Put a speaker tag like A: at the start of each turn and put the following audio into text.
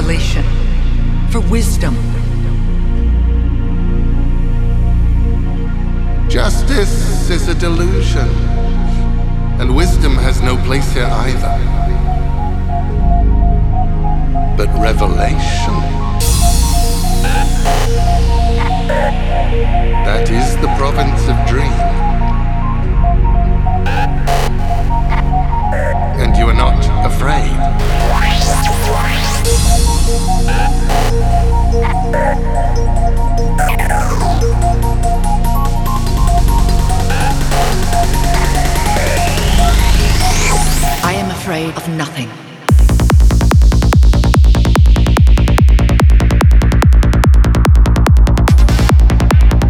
A: revelation, for wisdom.
B: Justice is a delusion, and wisdom has no place here either. But revelation, that is the province of dream. And you are not afraid.
A: I am afraid of nothing.